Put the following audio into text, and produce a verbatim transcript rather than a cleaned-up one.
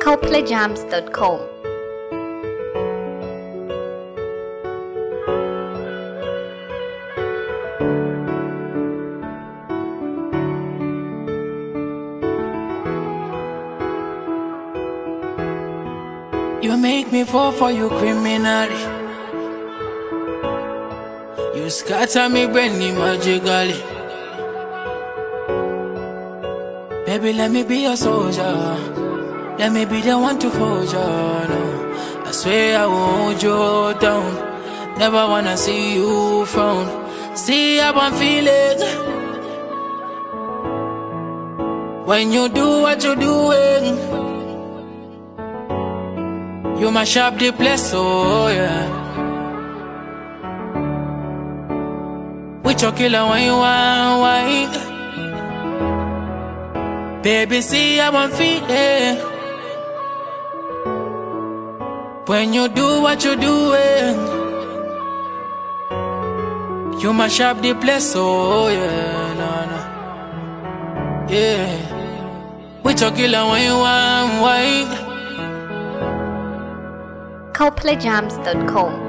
coplay jams dot com. You make me fall for you criminally. You scatter me brain magically. Baby, let me be your soldier. Let me be the one to hold you. No. I swear I won't hold you down. Never wanna see you frown. See how I'm feeling when you do what you're doing. You mash up the place, oh yeah. With your killer when you want wine. Baby, see how I'm feeling when you do what you're doing. You mash up the place, oh yeah, no, no. Yeah. With your killer when you want wine. coplay jams dot com.